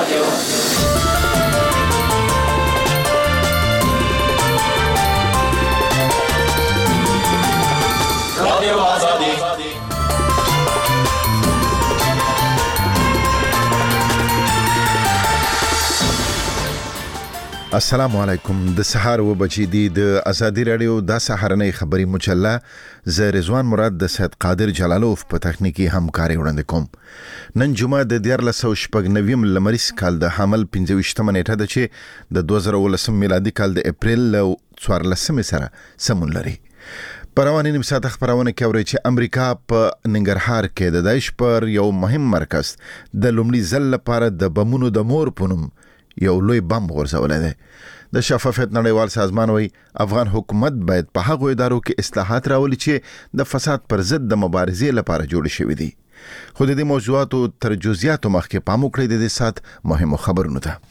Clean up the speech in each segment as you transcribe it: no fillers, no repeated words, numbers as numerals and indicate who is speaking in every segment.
Speaker 1: السلام علیکم. د سحر و بچی دی د ازادي رادیو د سحرنې خبري مجله ز رضوان مراد د سید قادر جلالوف په تخنیکی همکاري وړاندې کوم. نن جمعه د 1499 لمریز کال د حمل 25 نیټه ده چې د 2019 میلادي کال د اپریل 14 سره سمون لري. پروانې نیم ساعت خبرونه کوي چې امریکا په ننګرهار کې د داعش پر یو مهم مرکز د لومړي ځل لپاره د بمونو د مور پونم یو لوی بم غورځولای دی. د شفافیت نړیوال سازمان وایي افغان حکومت باید په هغو ادارو کې اصلاحات راولي چې د فساد پر ضد د مبارزې لپاره جوړ شوي دي. خو د دې موضوعاتو تر جزئیاتو مخکې پام وکړئ د دې سات مهمو خبرونو ته.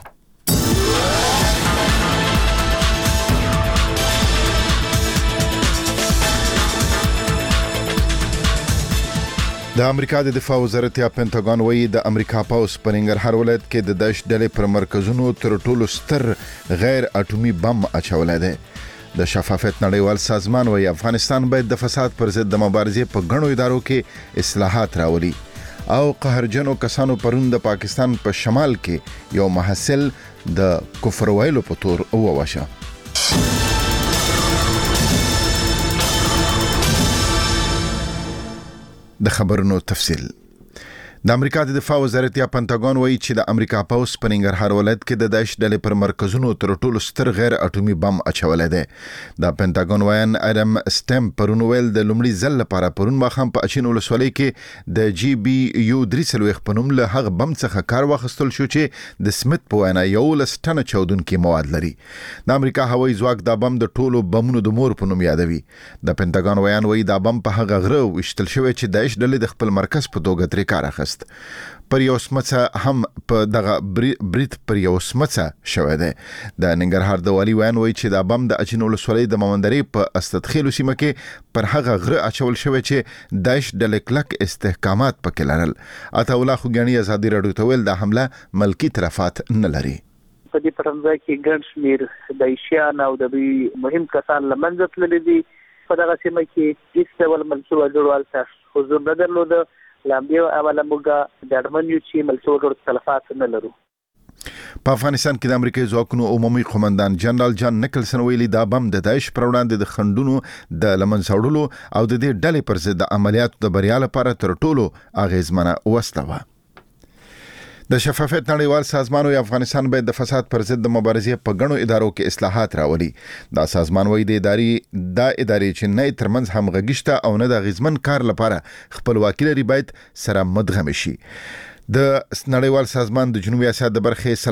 Speaker 1: د امریکا د دفاع وزارت یا پینټاګون وایي د امریکا پوځ په ننګرهار ولایت کې د داعش ډلې پر مرکزونو تر ټولو ستر غیر اټومي بم اچولی دی. د شفافیت نړیوال سازمان وایي افغانستان باید د فساد پر ضد د مبارزې په غنو ادارو کې اصلاحات راولي. او قهرجنو کسانو پرون د پاکستان په شمال کې یو محصل د کفر ویلو په تور وواشه. د خبرونو تفصیل. د امریکا د دفاع وزارت یا پینټاګون وایي چې د امریکا پوځ په ننګرهار ولایت کې د داعش ډلې پر مرکزونو تر ټولو ستر غیر اټومي بم اچولی دی. د پینټاګون وایي ادم سټم پرون ویل د لومړي ځل لپاره پرون ماښام په اچین ولسوالۍ کې د جی بي یو 3 په نوم له هغه بم څخه کار واخیستل شو چې د سمیت په وینا 11 ټنه چاودونکي مواد لري. د امریکا هوایي ځواک دا بم د ټولو بمونو د مور په نوم یادوي. د پینټاګون وایي دا بم په هغه غره وشتل شوی چې داعش ډلې د خپل مرکز په توګه ترې کار اخیست. پر یو سمڅه هم په دغه بریټ پر یو سمڅه شوی دی. د ننګرهار د والی وایي چې دا بم د اچین ولسوالۍ د ممندري په استدخیلو سیمه کې پر هغه غره اچول شوی چې داعش ډلې کلک استحکامات پکې لرل. عطا الله خوګانی ازادي رادیو ته ویل دا حمله ملکی طرفات نه لري.
Speaker 2: په دې پرمځای کې ګڼ شمېر داعشیان او د مهم کسان له منځه تللي دي. په دغه سیمه کې هیڅ ډول منصوبه جوړول ته حضور نه درلوده. لامبیو اوله موږ د اړمن یو چې ملسوډ تلفات نه لرو.
Speaker 1: په افغانستان کې د امریکایي ځواکونو عمومي قومندان جنرال جان نیکلسن ویلي دا بم د داعش پر وړاندې د خنډونو د لمنځه وړلو او د دې ډلې پر ضد د عملیاتو د بریا لپاره تر ټولو اغیزمنه وسله وه. د شفافیت نړیوال سازمان وایي افغانستان باید د فساد پر ضد د مبارزې په غنو ادارو کې اصلاحات راولي. دا سازمان وایي د ادارې چې نه ترمنځ همغږي شته او نه د اغیزمن کار لپاره خپلواکي لري باید سره مدغم شي. د نړیوال سازمان د جنوبي اسیا د برخې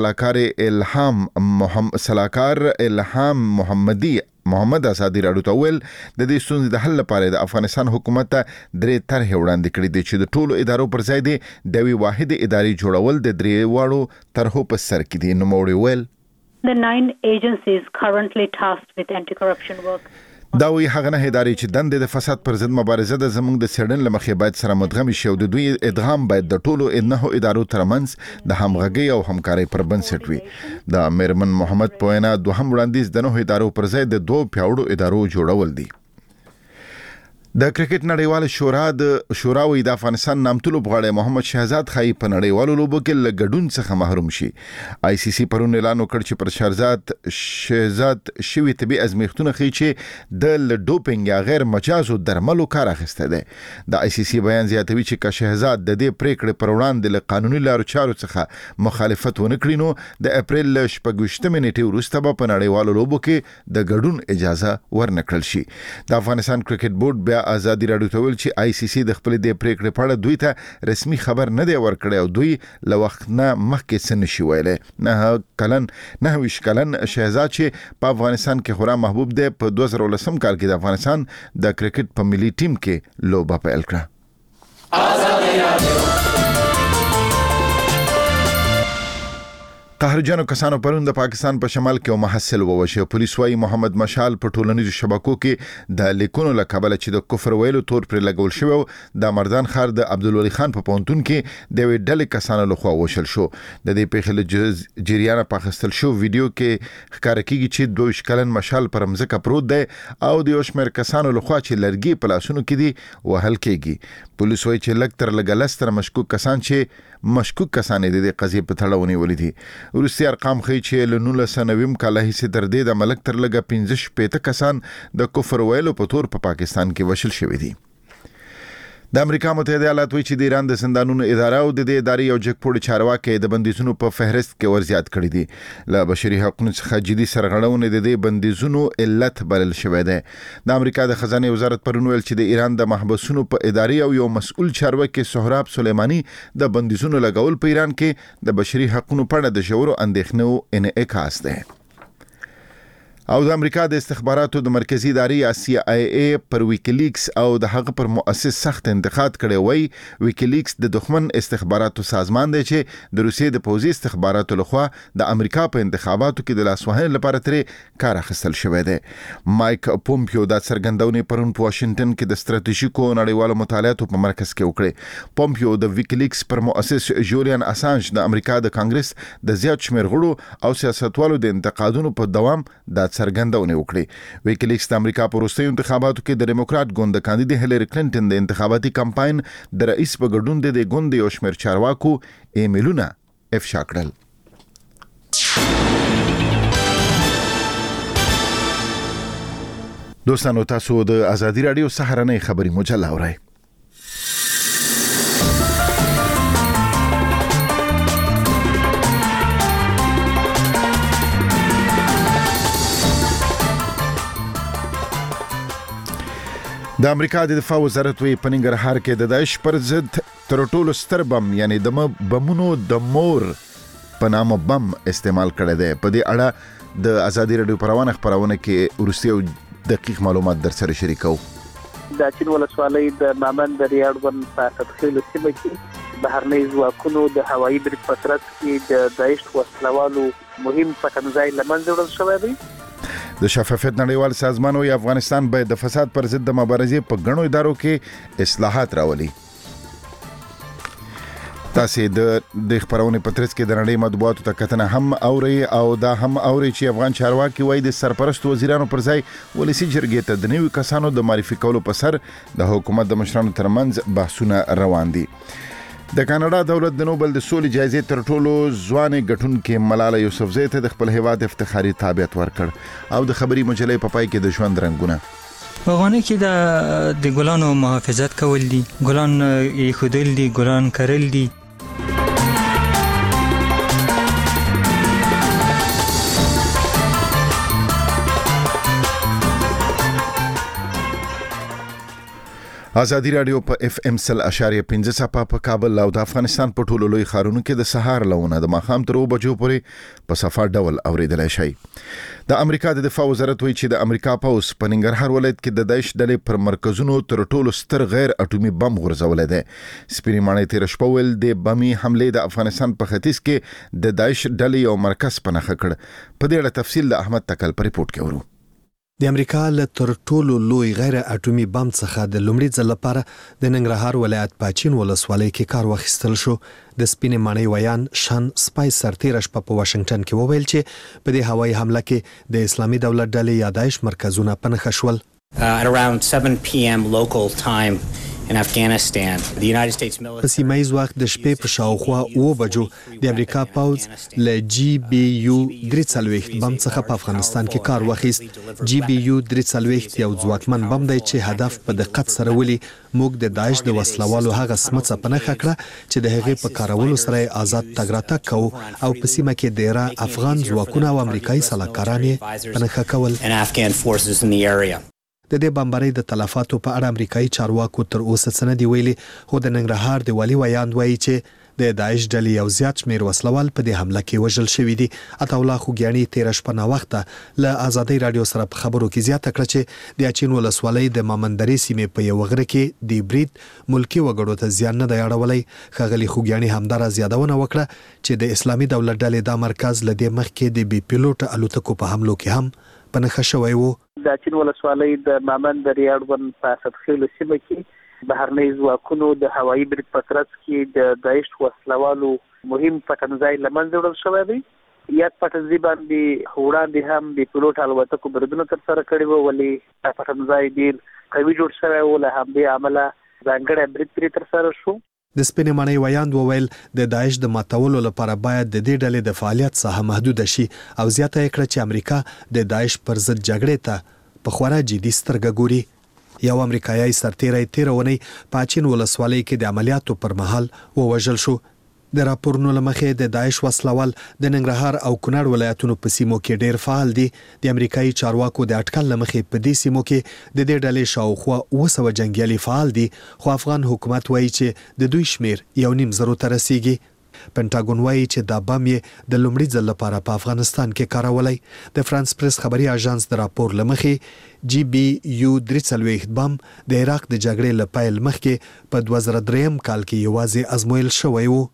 Speaker 1: سلاکار الهام محمد ازادي رادیو ته ویل د دې ستونزې د حل لپاره د افغانستان حکومت ته 3 طرحې وړاندې کړې دي چې د ټولو ادارو پر ځای د یوې واحدې ادارې جوړول د 3 واړو طرحو په سر کې دي. نوموړي ویل
Speaker 3: The 9 agencies currently tasked with anti-corruption work.
Speaker 1: دا وی هغه نه ادارې چې دندې د فساد پر ضد مبارزه د زموږ د سیډن لمخې باید سره مدغم شي او د دوی ادغام باید د ټولو 9 ادارو ترمنځ د همغږي او همکارۍ پر بنسټ وي. د میرمن محمد په وینا دوهم وړاندیز د 9 ادارو پر ځای د 2 پیاوړو ادارو جوړول دي. د کرکټ نړیوال شورا وی د افغانستان نامتو لوبغاړی محمد شهزاد خای په نړیوالو لوبو کې له ګډون څخه محروم شي. آی سی سی پرون اعلان وکړ چې پر شهزاد شوی طبي ازمیښتونه ښیي چې د ډوپینګ یا غیر مجازو درملو کار اخیسته دی. د آی سی سی بیان زیاتوي چې که شهزاد د دې پریکړې پر وړاندې له قانوني لارو چارو څخه مخالفت ونه کړي نو د اپریل 28 نیټې وروسته به په نړیوالو لوبو کې د ګډون اجازه ورنکړل شي. د افغانستان کرکټ بورډ بیا ازادي رادیو ته ویل چې آی سی سی د خپل د پریکړې په اړه دوی ته رسمي خبر نه دی ورکړی او دوی له وخت نه مخکې څه نشي ویلی. 9 کلن شهزاد چې په افغانستان کې خورا محبوب دی په 2019 کال کې د افغانستان د کرکټ په ملي ټیم کې لوبه پیل کړه. قهرجنو کسانو پرون د پاکستان په شمال کې محصل ووشه. پولیس وايي محمد مشال په ټولنیزو شبکو کې د لیکونو له کبله چې د کفر ویلو تور پر لګول شو د مردان خار د عبدالولي خان په پونتون کې د وی ډلې کسانو لخوا وشل شو. د دې پیښې جریانه پاکستان شو ویډیو کې ښکار کیږي چې 2 کلن مشال پر مزه پروت دی او د یوشمیر کسانو لخوا چې لرګي په لاسونو کې دي وهل کیږي. پولیس وايي چې لکتر لګلستر مشکوک کسان د قضیې په تړاو ونیول دي. روسي ارقام ښیي چې له 1990 کال هیڅ تر دې د ملک تر لګه 15 کسان د کفر ویلو په تور په پاکستان کې وشل شوی دي. د امریکا متحده ایالات وایي چې د ایران د زندانونو اداره او د دې ادارې یو جګپوړي چارواکي د بندیزونو په فهرست کې ورزیات کړی دي. له بشري حقوقو څخه جدي سرغړونې د دې بندیزونو علت بلل شوی دی. د امریکا د خزانه وزارت پرون ویل چې د ایران د محبسونو په ادارې او یو مسؤل چارواکي سهراب سلیمانی د بندیزونو لګول په ایران کې د بشري حقوقو په اړه د ژورو اندېښنو انعکاس دی. او د امریکا د استخباراتو د مرکزی ادارې CIA پر ویکیلیکس او د هغه پر مؤسس سخت انتقاد کړی وای. ویکیلیکس د دښمن استخباراتو سازمان دی چې د روسیې د پوځي استخباراتو لخوا د امریکا په انتخاباتو کې د لاسوهنې لپاره ترې کار اخیستل شوی دی. مایک پومپیو د څرګندونې پرون په واشنگټن کې د ستراتیژیکو نړیوالو مطالعاتو په مرکز کې وکړي. پومپیو د ویکیلیکس پر مؤسس جولیان اسانج د امریکا د کانګرس د زیات شمېر غړو او سیاستوالو د انتقادونو په دوام د څرګندونه وکړي. ویکیلیکس د امریکا په وروستیو انتخاباتو کې د ډیموکرات ګوند د کاندید هیلری کلینټن د انتخاباتي کمپاین د رئیس په ګډون د ګوند یو شمېر چارواکو ایمیلونه افشا کړل. دوستانو تاسو د ازادي رادیو سهارنۍ خبري مجله اورئ. د امریکا د دفاع وزارت وی په ننګرهار کې د داعش پر ضد تر ټولو ستر بم یعنی د بمونو د مور په نامه بم استعمال کړی دی. په دې اړه د ازادي رادیو پروانه خبرونه کې ورسته دقیق معلومات در سره شریکو.
Speaker 2: د چین ولسوالۍ د مامن د ریاړ ون په تدخل سیمه کې بهرنۍ ځواکونو د هوایي برید په ترڅ کې د داعش وسلوالو مهم پټنځای لمنځه وړل شوی دی.
Speaker 1: د شفافیت نړیوال سازمان وی افغانستان باید د فساد پر ضد د مبارزې په غنو ادارو کې اصلاحات راولي. تاسو د خبرونه په ترڅ کې د نړۍ مطبوعاتو ته کتنه هم اوري او دا هم اوري چې افغان چارواکي وای د سرپرست وزیرانو پر ځای ولسی جرګې ته د نوي کسانو د معرفي کولو په سر د حکومت د مشرانو ترمنځ بحثونه روان دي. د کاناډا دولت د نوبل د سولې جایزې تر ټولو ځوانې ګټونکې ملاله یوسفزۍ ته د خپل هیواد افتخاري تابعیت ورکړ. او د خبري مجلې په پای کې د ژوند رنگونه
Speaker 4: په افغانستان کې د ګلانو محافظت کول دي، ګلان یې خودل دي، ګلان کرل دي.
Speaker 1: ازادي رادیو په FM 100.5 صفه په کابل او د افغانستان په ټولو لوی ښارونو کې د سهار لونه د ماښام تر 2 بجو پورې په صفه ډول اوریدلای شي. د امریکا د دفاع وزارت وایي چې د امریکا پوځ په ننګرهار ولایت کې د داعش ډلې پر مرکزونو تر ټولو ستر غیر اټومي بم غورځول دي. سپینې ماڼۍ تیر شپه ول د بمي حمله د افغانستان په ختیځ کې د داعش ډلې یو مرکز په نخښه کړ. په دې اړه تفصیل د احمد تکل په ریپورت کې ورو.
Speaker 5: د امریکا له تر ټولو لوی غیر اټومي بم څخه د لومړي ځل لپاره د ننګرهار ولایت پاچین ولسوالۍ کې کار واخیستل شو. د سپینې ماڼۍ ویان شان سپایس سرتیر شپه په واشنگټن کې وویل چې په دې هوایي حمله کې د اسلامي دولت ډلې یا داعش مرکزونه پنهخه شول.
Speaker 6: At around 7 p.m. local time in Afghanistan, the United States military
Speaker 5: په سیمایي وخت د شپې په شاوخوا 9 بجو د امریکا پوځ له GBU 340 بم څخه په افغانستان کې کار واخیست. GBU 340 یو ځواکمن بم دی چې هدف په دقت سره ولي موږ د داعش د وسلوالو هغه سمڅه پنهخه کړه چې د هغې په کارولو سره آزاد تګ راتګ کوو او په سیمه کې ډیره افغان ځواکونه او امریکایي سلاکاران یې پنهخه کول. د دې بمبارۍ د تلفاتو په اړه امریکایي چارواکو تر اوسه څه نه دی ویلي، خو د ننګرهار د والي ویاند وایي چې د داعش ډلې یو زیات شمیر وسلوال په دې حمله کې وژل شوي دي. عطاالله خوګیاني 13 شپه وخت له آزادۍ رادیو سره په خبرو کې زیاته کړه چې د اچین ولسوالۍ د مامندرې سیمې په یو غره کې د برید ملکی وګړو ته زیان نه دی اړولی. ښاغلي خوګیاني همدارا زیادونه وکړه چې د اسلامي دولت ډلې دا مرکز لدې مخکې د بي پیلوټ الوتکو په حملو کې هم په نښه شوی و.
Speaker 2: د اچین ولسوالۍ د مامندرې اړوند په سطحي سیمه کې بهرني ځواکونو د هوایي برید په ترڅ کې د داعش وسلوالو مهم پټنځای له منځه وړل شوی دی. یاد پټنځای باندې وړاندې هم د پیلوټ الوتکو بریدونه ترسره کړي وو، ولې پټنځای ډېر قوي جوړ شوی و، له همدې امله ځانګړی برید پرې ترسره شو.
Speaker 5: د سپینې ماڼۍ ویاند وویل د داعش د ماتولو لپاره باید د دې ډلې د فعالیت ساحه محدود شي او زیاته یې کړه چې امریکا د داعش پر ضد جګړې ته په خورا جدي سترګه ګوري. یو امریکایي سرتیری 13 اونۍ په اچین ولسوالۍ کې د عملیاتو پر مهال ووژل شو. د راپورونو له مخې د داعش وسلوال د ننګرهار او کونړ ولایتونو په سیمو کې ډیر فعال دي. د امریکایي چارواکو د اټکل له مخې په دې سیمو کې د دې ډلې شاوخوا 200 جنگیالي فعال دي، خو افغان حکومت وایي چې د دوی شمیر 1.5 ته رسیږي. پینټاګون وایي چې دا بم یې د لومړي ځل لپاره په افغانستان کې کارولی. د فرانس پریس خبري اژانس د راپور له مخې GBU 340 بم د عراق د جګړې له پیل مخکې په 2003 کال کې یوازې ازمویل شوی و.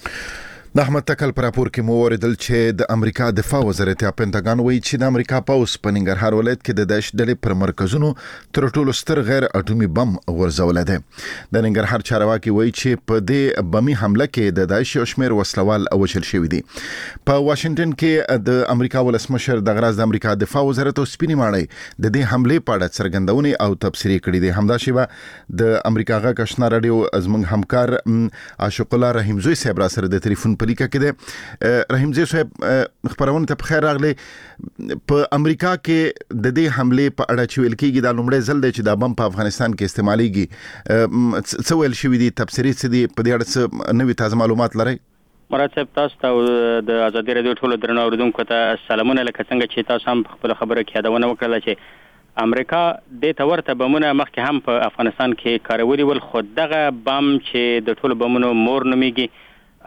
Speaker 1: د احمد تکل پر راپور کې مو اوریدل چې د امریکا دفاع وزارت پینټاګون وایي چې د امریکا پوځ په ننګرهار ولایت کې د داعش ډلې پر مرکزونو تر ټولو ستر غیر اټومي بم ورزول دي. د ننګرهار چارواکي وایي چې په دې بمي حمله کې د داعش یو شمېر وسلوال وژل شوي دي. په واشنگټن کې د امریکا ولسمشر د غراز د امریکا دفاع وزارت او سپینې ماڼۍ د دې حملې په اړه څرګندونې او تبصرې کړې دي. همدا شیبه د امریکا غږ آشنا رادیو زموږ همکار عاشق الله رحیمزوی صاحب را سره د ټلیفون پلیکه کې ده. رحیمزوی صاحب خبرونه ته بخیر راغلی. په امریکا کې د دې حملې په اړه چې ویل کېږي دا لومړی ځل دی چې دا بم په افغانستان کې استعمالېږي. څه ویل شوي دي، تبصرې څه دي، په دې اړه څه نوي تازه معلومات لرئ؟
Speaker 7: مراد صاحب، تاسو ته د ازادي رادیو ټولو درنو اوریدونکو ته سلامونه. لکه څنګه چې تاسو هم په خپل خبره کې یادونه وکړه چې امریکا د تورته بمونه مخکې هم په افغانستان کې کارولي ول، خو دغه بم چې د ټولو بمونو مور نومیږي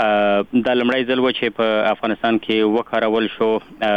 Speaker 7: دا لمړی ځل و چې په افغانستان کې وکارول شو.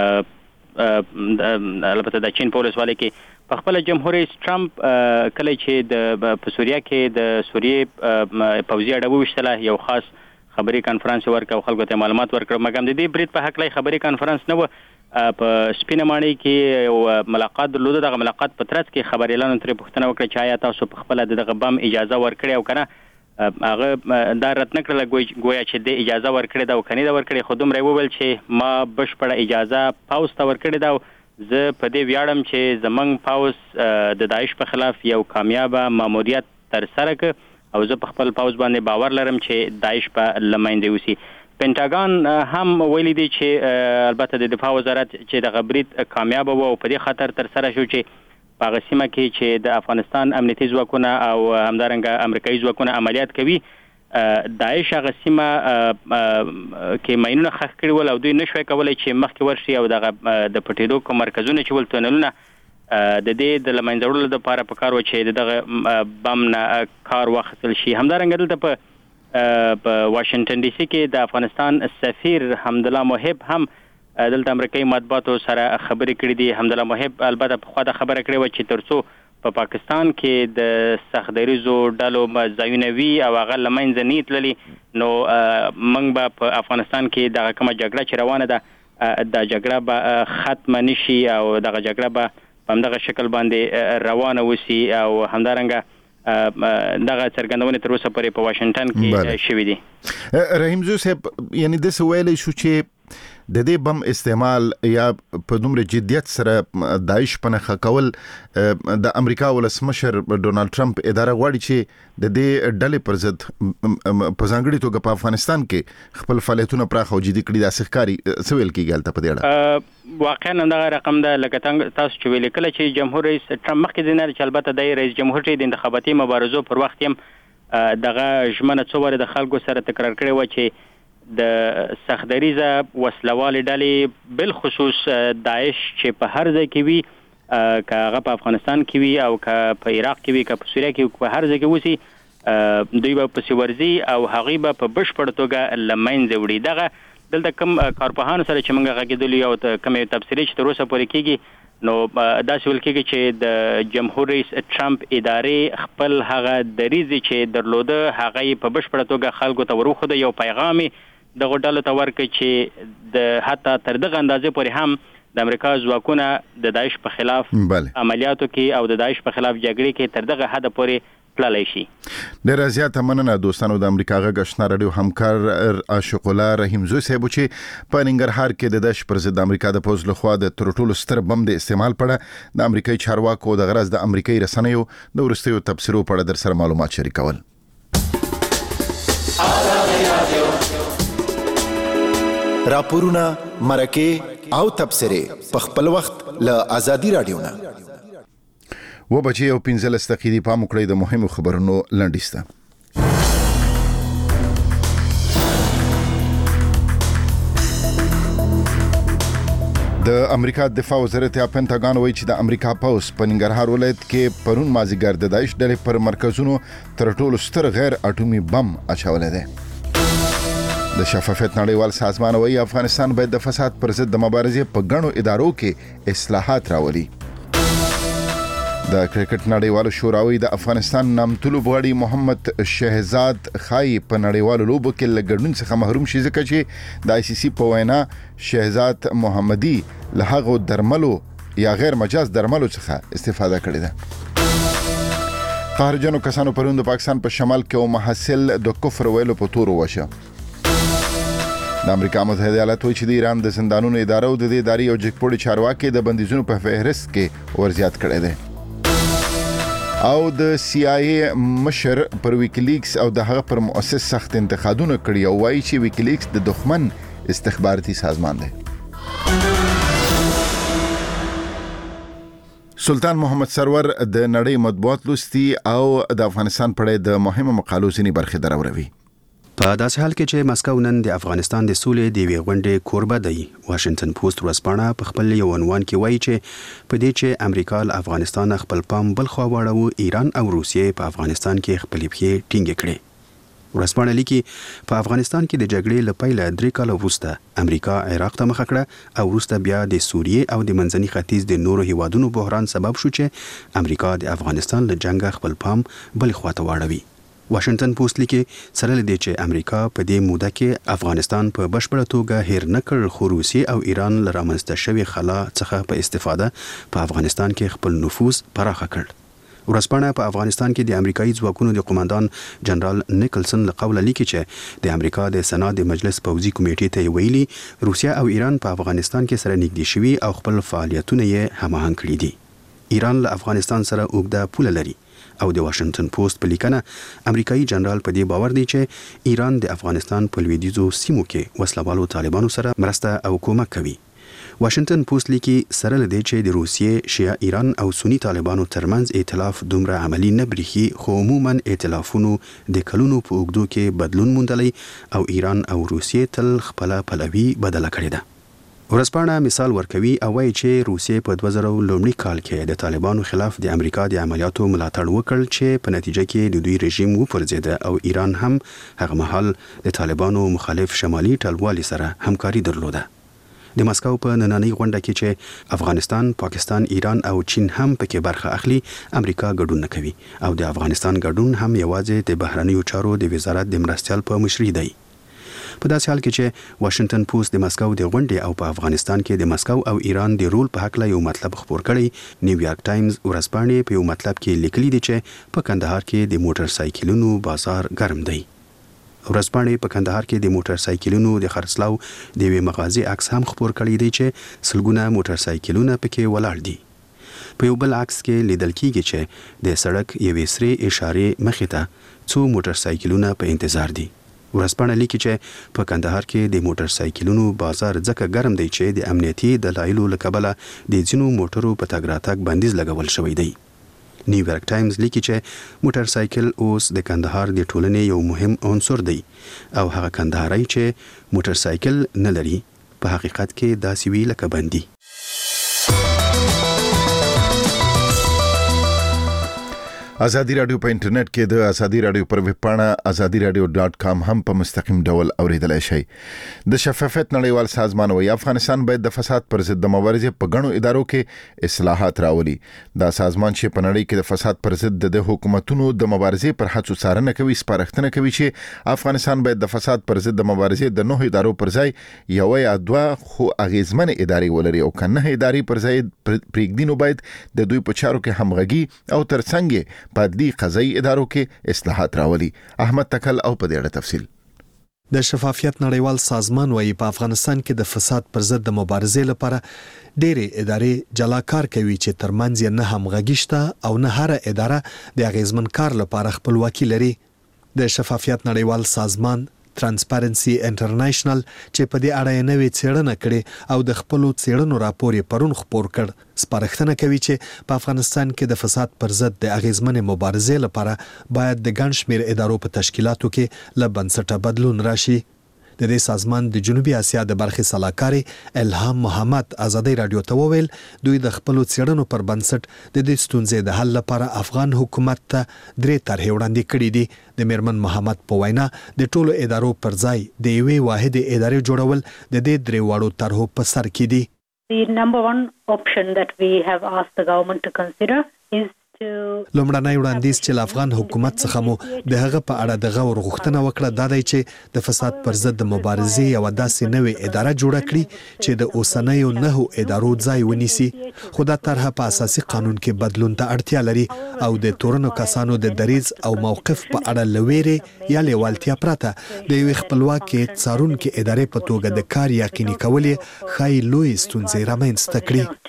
Speaker 7: البته د چین په ولسوالۍ کې په خپل جمهور رئیس ټرمپ کله چې په سوریه کې د سوریې پوځي اډه وویشتله یو خاص خبري کانفرنس ورکړ او خلکو ته معلومات ورکړ. مګر د دې برید په حق لای خبري کانفرنس نه و. په سپینه ماڼۍ کې یو ملاقات درلوده. دغه ملاقات په ترڅ کې خبريالانو ترې پوښتنه وکړه چې آیا تاسو په خپل دغه بم اجازه ورکړې او کنه. هغه دا رد نه کړله ګویا چې د اجازه ورکړې ده او کني ده ورکړې، خو دومره وویل چې ما بشپړه اجازه پاوز ته ورکړې ده او زه په دې ویاړم چې زمونږ پاوز د داعش په خلاف یو کامیابه ماموریت ترسره کړ او زه په خپل پاوز باندې باور لرم چې داعش په لمنځه وسی. پینټاګون هم ویلي دی چې البته د دفاع وزارت چې د برید کامیاب و او په دې خاطر ترسره شو چې په غسیمه کې چې د افغانستان امنیتي ځواکونه او همدارنګه امریکایي ځواکونه عملیات کوي، داعش غسیمه کې ماینونه خښ کړي ول او دوی نشوي کولای چې مخکې ورشي او د پټېدو کوم مرکزونه چې ول تونلونه د دې د لمنځه وړلو لپاره په کار و چې دغه بم نه کار واخیستل شي. همدارنګه دلته په واشنگټن ډي سي کې د افغانستان سفیر حمدالله محب هم دلته امریکایي مطبوعاتو سره خبرې کړې دي. حمدالله محب البته په خوا د خبره کړې و چې ترڅو په پاکستان کې د سختدریزو ډلو ځایونه وي او هغه له منځه نه تللي، نو موږ به په افغانستان کې دغه کومه جګړه چې روانه ده دا جګړه به ختمه نشي او دغه جګړه به په همدغه شکل باندې روانه وسی. او همدارنګه دغه څرګندونې تر اوسه پورې په واشنگټن کې شوې دي.
Speaker 1: رحیمزوی صاحب، یعنی داسې ویلی شو چې د دې بم استعمال یا په دومره جدیت سره داعش په نښه کول د امریکا ولسمشر ډونالد ټرمپ اداره غواړي چې د دې ډلې پر ضد په ځانګړي توګه په افغانستان کې خپل فعالیتونه پراخ او جدي کړي. د ښکاری څه ویل کېږي هلته په دې اړه؟
Speaker 7: واقعا دغه رقم ده لکه تاسو چې ویل کله چې جمهور رئیس ټرمپ مخکې دینه چې البته د رئیس جمهور چې د انتخاباتي مبارزو پر وخت هم دغه ژمنه څو واره د خلکو سره تکرار کړې و چې د سختدریزه وسلوالې ډلې بل خصوص داعش چې په هر ځای کې وي، که هغه په افغانستان کې وي او که په عراق کې وي، که په سوریه کې په هر ځای کې وسی، دوی به په سیورزي او هغه به په بشپړ توګه لمنځه وړي. دغه دلته کوم کارپوهانو سره چې موږ غږیدلی او کوم تفسیري چې تر اوسه پورې کیږي نو داسې ویل کېږي چې د جمهور رئیس ټرمپ ادارې خپل هغه دریځ چې درلوده هغه په بشپړه توګه خلکو ته ورخوده، یو پیغام دغه ډلو ته ورکړي چې د حتی تر دغه اندازې پورې هم د امریکا ځواکونه د داعش په خلاف عملیاتو کې او د داعش په خلاف جګړې کې تر دغه حد پورې تللی شي.
Speaker 1: ډیره زیاته مننه دوستانو. د امریکا غږ آشنا رادیو همکار عاشق الله رحیم زوی صاحب چې په ننګرهار کې د داعش پر ضد امریکا د پوز لخوا د تر ټولو ستر بم د استعمال پړه د امریکایي چارواکو د غرض د امریکایي رسنیو د ورستیو تبصرو پړه در سره معلومات شریکول.
Speaker 8: راپورونه مرکه او تبصره په خپل وخت له ازادي رادیو نه
Speaker 1: و بچي او 15 دقیقې په مکړې د مهمو خبرونو لنډیسته. د امریکا دفاع وزارت پنټاګان وایي چې د امریکا پوز په ننګرهار ولایت کې پرون مازیګر د داعش ډلې پر مرکزونو تر ټولو ستر غیر اټومي بم اچولې ده. د شفافیت نړیوال سازمان وایي افغانستان باید د فساد پر ضد د مبارزې په غنو ادارو کې اصلاحات راولي. د کرکټ نړیوالو شوراوي د افغانستان نامتو لوبغاړي محمد شهزاد خای په نړیوالو لوبو کې لګړن څخه محروم شي ځکه چې د آی سی سی په وینا شهزاد محمدي له هغه درملو یا غیر مجاز درملو څخه استفاده کړې ده. خارجانو کسانو پرون د پاکستان په شمال کې محصل د کفر ویلو په تور وشه. د امریکا متحده ایالات وایي چې د ایران د زندانونو اداره او د دې ادارې یو جګپوړي چارواکي د بندیزونو په فهرست کې ورزیات کړی دی. او د سی آی ای مشر پر ویکیلیکس او د هغه پر مؤسس سخت انتقادونه کړي او وایي چې ویکیلیکس د دښمن استخباراتي سازمان دی. سلطان محمد سرور د نړۍ مطبوعات لوستي او د افغانستان په اړه د مهمو مقالو ځینې برخې دراوروي.
Speaker 9: په داسې حال کې چې مسکو نن د افغانستان د سولې د وی غونډې کوربه دی. واشنگټن پوسټ ورځپاڼه په خپل یو عنوان کې وایي چې په دې چې امریکا له افغانستان خپل پام بل خوا واړو، ایران او روسیې په افغانستان کې خپل پښې ټینګې کړې. ورځپاڼه لیکي په افغانستان کې د جګړې له پیله 3 کال وروسته امریکا عراق ته مخه کړه او وروسته بیا د سوریې او د منځني ختیځ د نورو هیوادونو بحران سبب شو چې امریکا د افغانستان له جنگ خپل پام بل خوا ته واړوي. واشنگټن پوسټ لیکي سره لدی چې امریکا په دې موده کې افغانستان په بشپړه توګه هیر نه کړ، خو روسیې او ایران له رامنځته شوی خلا څخه په استفاده په افغانستان کې خپل نفوذ پراخه کړ. ورځپاڼه په افغانستان کې د امریکایي ځواکونو د قوماندان جنرال نیکلسن له قوله لیکي چې د امریکا د سنا د مجلس پوځي کمیټې ته ویلي روسیا او ایران په افغانستان کې سره نږدې شوي او خپل فعالیتونه یې هماهنګ کړي دي. ایران له افغانستان سره اوږده پوله لري او د واشنگټن پوسټ په لیکنه امریکایي جنرال په دې باور دی چې ایران د افغانستان په لویدیځو سیمو کې وسلوالو طالبانو سره مرسته او کومک کوي. واشنگټن پوسټ لیکي سره لدی چې د روسیې، شیعه ایران او سنی طالبانو ترمنځ ائتلاف دومره عملی نه بریخي، خو عموما ائتلافونو د کلونو په اوږدو کې بدلون موندلی او ایران او روسیې تل خپل پلوي بدله کړې ده. ورځپاڼه مثال ورکوي او وایي چې روسیې په 2000 لومړي کال کې د طالبانو خلاف د امریکا د عملیاتو ملاتړ وکړ چې په نتیجه کې د دوی رژیم وپرځېده او ایران هم هغه مهال د طالبانو مخالف شمالي ټلوالي سره همکاري درلوده. د مسکو په نننۍ غونډه کې چې افغانستان، پاکستان، ایران او چین هم پکې برخه اخلي، امریکا ګډون نه کوي او د افغانستان ګډون هم یوازې د بهرنیو چارو د وزارت د مرستیال په مشرۍ دی. په داسې حال کې چې واشنگټن پوسټ د مسکو د غونډې او په افغانستان کې د مسکو او ایران د رول په حق له یو مطلب خبر کړی، نیویارک ټایمز ورځپاڼې په یو مطلب کې لیکلي دي چې په کندهار کې د موټر سایکلونو بازار ګرم دی. ورځپاڼې په کندهار کې د موټر سایکلونو د خرڅلاو د یوې مغازې عکس هم خبر کړی دی چې سلګونه موټر سایکلونه پکې ولاړ دي. په یو بل عکس کې لیدل کېږي چې د سړک یوې سرې اشارې مخې ته څو موټر سایکلونه په انتظار دي. ورځپاڼه لیکي چې په کندهار کې د موټر سایکلونو بازار ځکه ګرم دی چې د امنیتي دلایلو له کبله د ځینو موټرو په تګ راتګ بندیز لګول شوی دی. نیویارک ټایمز لیکي چې موټر سایکل اوس د کندهار د ټولنې یو مهم عنصر دی او هغه کندهاري چې موټر سایکل نه لري په حقیقت کې داسې وی لکه بندي.
Speaker 1: ازادي رادیو په انټرنیټ کې د ازادي رادیو پر ویب پاڼه azadiradio.com هم په مستقیم ډول اوریدلای شئ. د شفافیت نړیوال سازمان وايي افغانستان باید د فساد پر ضد د مبارزې په غنو ادارو کې اصلاحات راولي. دا سازمان چې په نړۍ کې د فساد پر ضد د حکومتونو د مبارزې پر هڅو څارنه کوي، سپارښتنه کوي چې افغانستان باید د فساد پر ضد د مبارزې د 9 ادارو پر ځای یو یا دوه خو اغیزمن ادارې ولري او کنه ادارې پر ځای پریږدي. نو باید د دوی په چارو کې همغږي او ترڅنګ پدلی قضایي ادارو کې اصلاحات راولي. احمد تکل او په دې اړه تفصیل.
Speaker 5: د شفافیت نړیوال سازمان وايي په افغانستان کې د فساد پر ضد د مبارزې لپاره ډېرې ادارې جلا کار کوي چې ترمنځ یې نه همغږي شته او نه هر اداره د اغیزمن کار لپاره خپلواکي لري. د شفافیت نړیوال سازمان ترانسپیرنسي انټرنیشنل چې په دې اړه یې نوې څېړنه کړې او د خپلو څېړنو راپور یې پرون خپور کړ، سپارښتنه کوي چې په افغانستان کې د فساد پر ضد د اغیزمنې مبارزې لپاره باید د ګڼ شمېر ادارو په تشکیلاتو کې له بنسټه بدلون راشي. د دې سازمان د جنوبي اسیا د برخې سلاکارې الهام محمد ازادي رادیو ته وویل دوی د خپلو څېړنو پر بنسټ د دې ستونزې د حل لپاره افغان حکومت ته 3 طرحې وړاندې کړې دي. د میرمن محمد په وینا د ټولو ادارو پر ځای د یوې واحدې ادارې جوړول د دې 3 وړو طرحو په سر کې دي.
Speaker 3: The number one option that we have asked the government to consider is
Speaker 5: لومړنی وړاندیز چې له افغان حکومت څخه مو د هغه په اړه د غور غوښتنه وکړه دا دی چې د فساد پر ضد د مبارزې یو داسې نوې اداره جوړه کړي چې د اوسنیو 9 ادارو ځای ونیسي. خو دا طرحه په اساسي قانون کې بدلون ته اړتیا لري او د تورنو کسانو د دریځ او موقف په اړه لويري یا لیوالتیا پرته د یوې خپلواکې څارونکې ادارې په توګه د کار یقیني کول خای لوی ستونزې رامنځته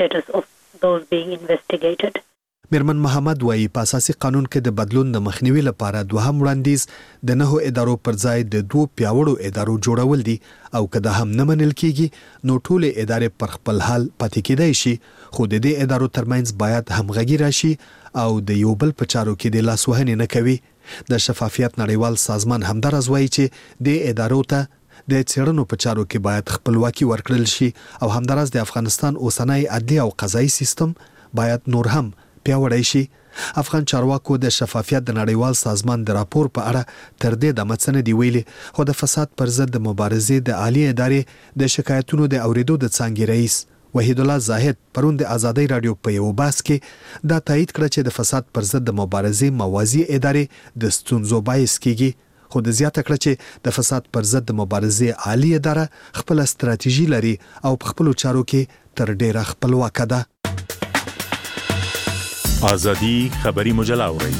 Speaker 5: کړي. میرمن محمد وايي په اساسي قانون کې د بدلون د مخنیوي لپاره دوهم وړاندیز د 9 ادارو پر ځای د 2 پیاوړو ادارو جوړول دي او که دا هم نه منل کیږي نو ټولې ادارې پر خپل حال پاتې کېدای شي. خو د دې ادارو ترمنځ باید همغږي راشي او د یو بل په چارو کې د لاسوهنې نه کوي. د شفافیت نړیوال سازمان همدارز وايي چې د ادارو ته د څېړنو په چارو کې باید خپلواکي ورکړل شي او همدارز د افغانستان اوسنی عدلي او قضایي سیستم باید نور هم پیاوړی شي. افغان چارواکو د شفافیت د نړیوال سازمان د راپور په اړه تر دې د مڅنه دی ویلي، خو د فساد پر ضد د مبارزې د عالی ادارې د شکایتونو د اوریدو د څانګې رئیس وحید الله زاهد پرون د ازادي رادیو په یو بحث کې دا تایید کړ چې د فساد پر ضد د مبارزې موازی ادارې د ستونزو باعث کیږي. خو د زیاته کړ چې د فساد پر ضد د مبارزې عالی اداره خپل ستراتیژي لري او په خپل چارو کې تر ډیره خپلواک ده.
Speaker 10: ازادي خبري مجله اوري.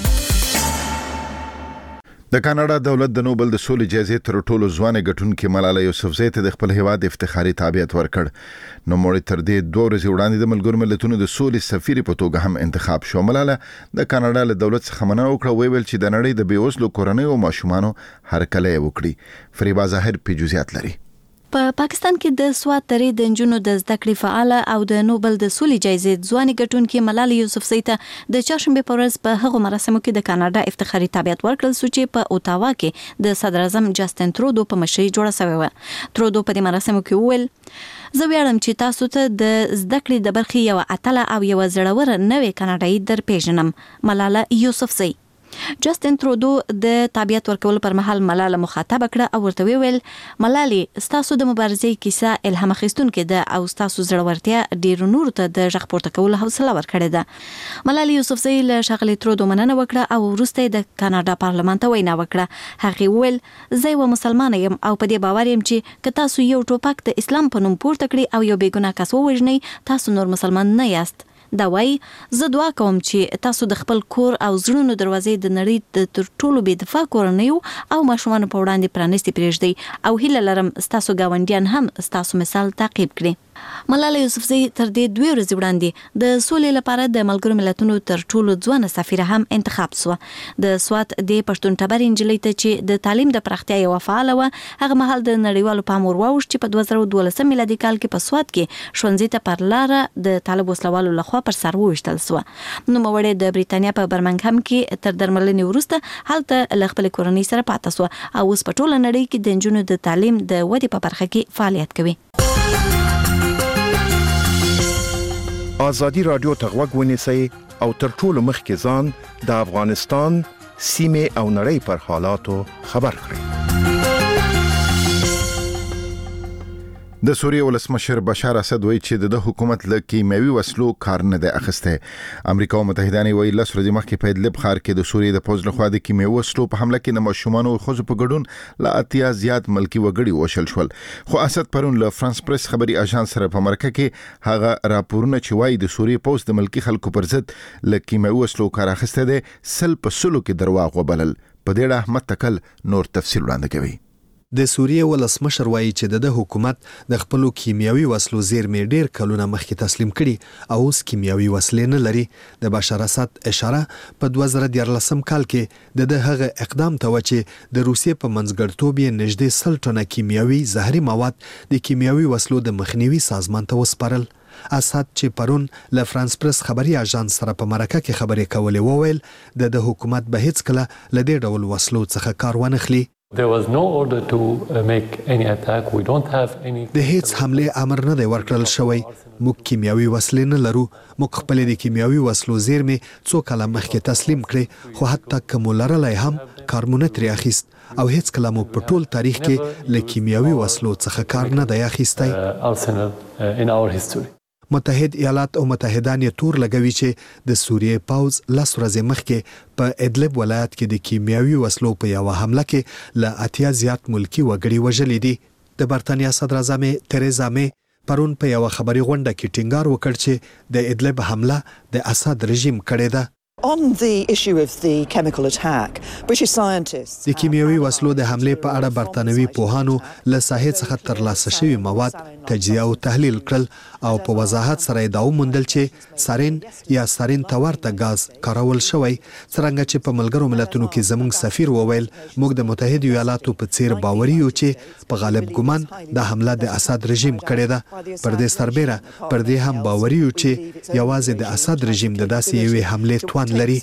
Speaker 1: د کاناډا دولت د نوبل د سولې جایزې تر ټولو ځوانه ګټونکې ملاله یوسفزۍ ته د خپل هیواد افتخاري تابعیت ورکړ. نو مړی تر دې 2 ورځې وړاندې د ملګرو ملتونو د سولې سفیر په توګه هم انتخاب شو. ملاله د کاناډا له دولت څخه مننه وکړه، ویل چې د نړۍ د بیوزلو کورنیو او ماشومانو هرکلی وکړي. فریبا ظاهر په جزئیات لري.
Speaker 11: په پاکستان کې د سوات درې د نجونو د زده کړې فعال او د نوبل د سولې جایزې ځواني ګټونکې ملاله یوسفزۍ ته د چهارشنبه په ورځ په هغو مراسمو کې د کاناډا افتخاري تابعیت ورکړل شو چې په اوتاوا کې د صدر اعظم جاستن ترودو په مشرۍ جوړه شوې و. ترودو په دې مراسمو کې وویل زه ویاړم چې تاسو ته د زده کړې د برخې یو اتله او یو زړوره نوې کاناډایي در پیژنم. ملاله یوسفزۍ جاستن ترودو د تابعیت ورکول پر مهال ملاله مخاطبه کړه او ورته ویل ملالې ستاسو د مبارزې کیسه الهام اخیستونکې ده او ستاسو زړورتیا ډیرو نورو ته د غږ پورته کولو حوصله ورکړې ده. ملاله یوسفزۍ له ښاغلي ترودو مننه وکړه او وروسته د کاناډا پارلمان ته وینا وکړه. هغې وویل زه یوه مسلمانه یم او په دې باور یم چې که تاسو یو ټوپک د اسلام په نوم پورته کړئ او یو بېګناه کس ووژنئ تاسو نور مسلمان نه یاست. دا وایي زه دعا کوم چې تاسو د خپل کور او زړونو دروازې د نړۍ د تر ټولو بې دفاع کورنیو او ماشومانو په وړاندې پرانیستې پرېږدئ او هیله لرم ستاسو ګاونډیان هم ستاسو مثال تعقیب کړي. ملاله یوسفزۍ تر دې 2 ورځې وړاندې د سولې لپاره د ملګرو ملتونو تر ټولو ځوانه سفیره هم انتخاب شوه. د سوات د پښتون ټبر انجلۍ ته چې د تعلیم د پراختیا یوه فعاله وه هغه مهال د نړیوالو پام ور واوښت چې په 2012 میلادي کال کې په سوات کې ښوونځي ته پر لاره د طالب وسلوالو لخوا پر سر وویشتل شوه. نوموړې د بریتانیا په برمنګهم کې تر درملنې وروسته هلته له خپلې کورنۍ سره پاته شوه او اوس په ټوله نړۍ کې د نجونو د تعلیم د ودې په برخه کې فعالیت کوي.
Speaker 12: ازادي رادیو ته غوږ ونیسئ او تر ټولو مخکې ځان د افغانستان سیمه او نړۍ پر حالاتو خبر کړئ.
Speaker 1: د سوریه ولسمشر بشار اسد وایي چې د حکومت له کیمیاوي وسلو کار نه دی اخیسته. امریکا او متحدانه وایي لس ورځې مخکې په ادلب ښار کې د سوریه د پوځ لخوا د کیمیاوي وسلو په حمله کې د ماشومان او ښځو په ګډون له 80 زیات ملکی وګړي وشل شول. خو اسد پرون له فرانس پریس خبري اژانس سره په مرکه کې هغه راپورونه چې وایي د سوریه پوځ د ملکی خلکو پر ضد له کیمیاوي وسلو کار اخیسته دي سل په سلو کې درواغ وبلل. په دې اړه احمد تکل نور تفصیل وړاندې کوي.
Speaker 5: د سوریه ولسمشر وایي چې د حکومت د خپل کیمیاوي وسلو زیرمې ډیر کلونه مخکې تسلیم کړي او اوس کیمیاوي وسلې نه لري. د بشار اسد اشاره په 2014 کال کې د هغه اقدام ته و چې د روسیې په منځګړیتوب یې نږدې 100 ټنه کیمیاوي زهري مواد د کیمیاوي وسلو د مخنیوي سازمان ته وسپارل. اسد چې پرون له فرانس پریس خبري اژانس سره په مرکه کې خبرې کولې وویل د حکومت به هیڅ کله لدې ډول وسلو څخه کار ونه خلی.
Speaker 13: There was no order to make any attack. We don't have any.
Speaker 5: د هیڅ حمله امر نه دی ورکړل شوی. موږ کیمیاوي وسلې نه لرو. موږ خپل د کیمیاوي وسلو زیرمې څو کاله مخکې تسلیم کړې خو حتی کوم لرلای هم کارمونه ترې اخیست او هیڅ کله مو په ټول تاریخ کې له کیمیاوي وسلو څخه کار نه دی اخیستی.
Speaker 13: in our history.
Speaker 5: متحد ایالات او متحدان یې تور لګوي چې د سوریې پوځ لس ورځې مخکې په ادلب ولایت کې د کیمیاوي وسلو په یو حمله کې له 80 زیات ملکی وګړي وژلي دي. د برتانیا صدر اعظم تریزا می پرون په یو خبري غونډه کې ټینګار وکړ چې د ادلب حمله د اسد رژیم کړې ده.
Speaker 14: On the issue of the chemical attack, British scientists
Speaker 5: د کیمیاوي وسلو د حمله په اړه برتانوي پوهانو له ساحې څخه ترلاسه شوی مواد تجزیه او تحلیل کړل او په وضاحت سره دا وموندل چې سارین یا سارین تورته غاز کارول شوی. څنګه چې په ملګرو ملتونو کې زموږ سفیر وویل موږ د متحده ایالاتو په څیر باوري یو چې په غالب ګمان د حمله د اسد رژیم کړې ده. پر دې سربېره پر دې هم باوري یو چې یوازې د اسد رژیم د داسې یوې حمله توان لري.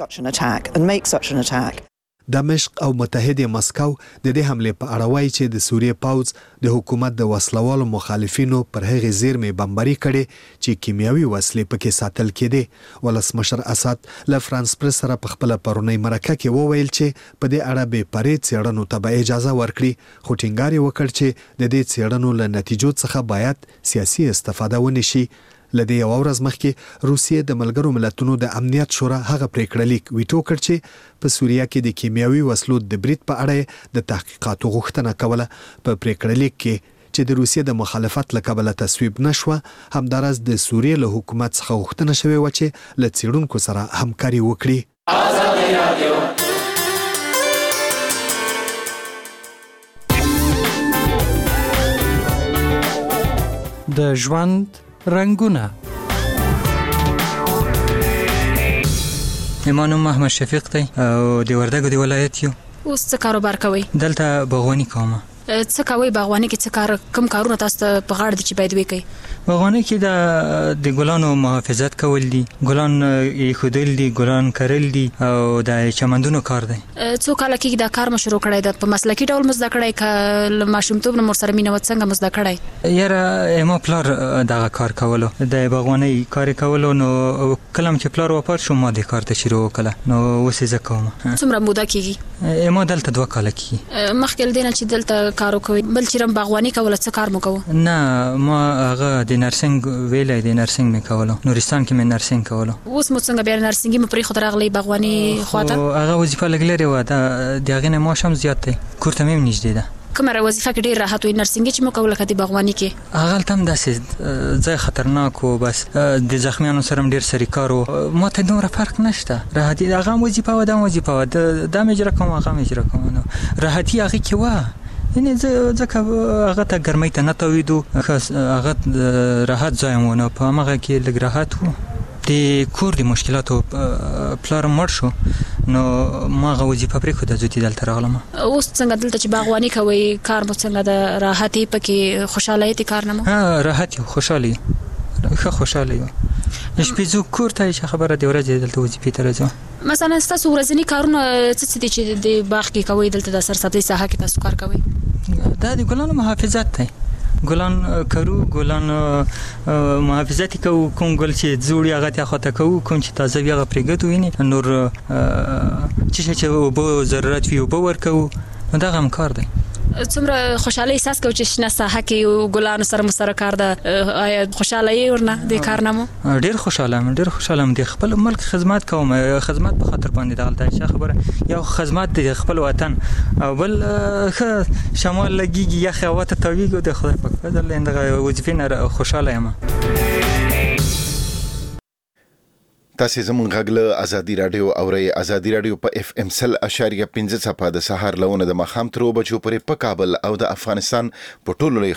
Speaker 5: دمشق او متحده مسکو د دې حمله په اړه وایي چې د سوریې پوځ د حکومت د وسلوالو مخالفینو پر هغه زیرمې بمباري کړي چې کیمیاوي وسلې پکې ساتل کېدي. ولسمشر اسد له فرانس پریس سره په خپل پرونی مرکه کې وویل چې په دې اړه به پرې څېړنو ته به اجازه ورکړي خو ټینګار وکړ چې د دې څېړنو له نتیجو څخه باید سیاسي استفاده ونشي. لدې یو ورځ مخکې روسیې د ملګرو ملتونو د امنیت شورا هغه پریکړه لیک ویټو کړ چې په سوریه کې د کیمیاوي وسلو د برید په اړه د تحقیقاتو غوښتنه کوله. په پریکړه لیک کې چې د روسیې د مخالفت له کبله تصویب نشوه همدارس د سوریې له حکومت څخه غوښتنه شوې و چې له څېړونکو سره همکاري وکړي.
Speaker 15: د ژوند رنگونه.
Speaker 4: ما نوم محمد شفیق دی او د وردګو د ولایت یو.
Speaker 16: اوس څه کاروبار کوئ؟
Speaker 4: دلته باغواني کوم.
Speaker 16: څه کوئ باغواني کې؟ څه کوم کارونه تاسو ته په غاړه دي چې باید وکړئ؟
Speaker 4: باغواني کې د ګلانو محافظت کول دي، ګلان ایښودل دي، ګلان کرل دي او د چمندونو کار دی.
Speaker 16: څو کاله کېږي دا کار مشروع کړی ده؟ په مسلکي ډول مزده کړی که له ماشومتوب نه ورسره مینه وه څنګه مزده کړی؟
Speaker 4: یاره ما پلار دغه کار کولو د باغوانۍ کار کولو نو کله چې پلار وفات شو ما د کار ته شروع وکړه نو اوس یې زه کوم.
Speaker 16: څومره موده کېږي؟
Speaker 4: ما دلته 2 کاله کېږي.
Speaker 16: مخکې له دې نه چې دلته کار وکوئ بل چېرم باغواني کوله څه کار مو کوو؟
Speaker 4: نه ما هغه د نرسنګ ویلای د نرسنګ مې کولو، نورستان کې مې نرسنګ کولو.
Speaker 16: اوس مو څنګه بیا نرسنګي مو پرېښود راغلی باغواني خواته؟
Speaker 4: هغه وظیفه لږ لرې وه د هغې نه معاش هم زیات دی، کور ته مې هم نږدې ده.
Speaker 16: کومه وظیفه کې ډېر راحت وي؟ نرسنګي چې مو کوله که د باغواني کې؟
Speaker 4: هغلته هم داسې ځای خطرناک و، بس د زخمیانو سره هم ډېر سري کار و، ما ته دومره فرق نشته. راحتي هغه هم وظیفه وه دا هم وظیفه وه، دا مې اجره کوم هغه مې اجره کوم. راحتي هغې کې وه یعنی ځکه هغه ته ګرمۍ ته نه تاویدو، هغه راحت ځای و نو په همغه کې لږ راحت و. د کور د مشکلاتو پلار مړ شو نو ما هغه وظیفه پرېښوده زه دلته راغلم.
Speaker 16: اوس څنګه دلته چې باغواني کوئ کار مو څنګه ده؟ راحت یې پکې خوشحاله یې کار نه مو؟
Speaker 4: راحت یو خوشحاله یو ښه خوشحاله یو. د شپې ځو کور ته چې خبره د ورځې دلته وظیفې ته راځو.
Speaker 16: مثلا ستاسو ورځني کارونه څه دي چې د باغ کې کوئ؟ دلته د سرسبزۍ ساحه کې تاسو کار کوئ؟
Speaker 4: دا د ګلانو محافظت دی ګلان کرو ګلان محافظت کوو کوم ګل چې زوړی هغه ته خاطه کوو کوم چې تازه وي هغه پرېږدو ویني نور چې وبو ضرورت وي وبو ورکو دا هم کار دی.
Speaker 16: څومره خوشاله احساس کوي چې شنه ساحه کې ګلانو سره مسره کار ده آیا خوشاله یې ورنه د کارنامو؟
Speaker 4: ډیر خوشاله د خپل ملک خدمت کوم خدمت په خاطر باندې دغلته خبره یو خدمت د خپل وطن او بل شمال لګيږي یا خواته تویګو د خدای په فضل اندغه وظیفه نه خوشاله یم.
Speaker 1: تاسو زموږ غږ ازادي رادیو اورئ. ازادي رادیو په FM 100.5 د سهار لونه د مخام تر بچو پرې په کابل او د افغانستان په ټولو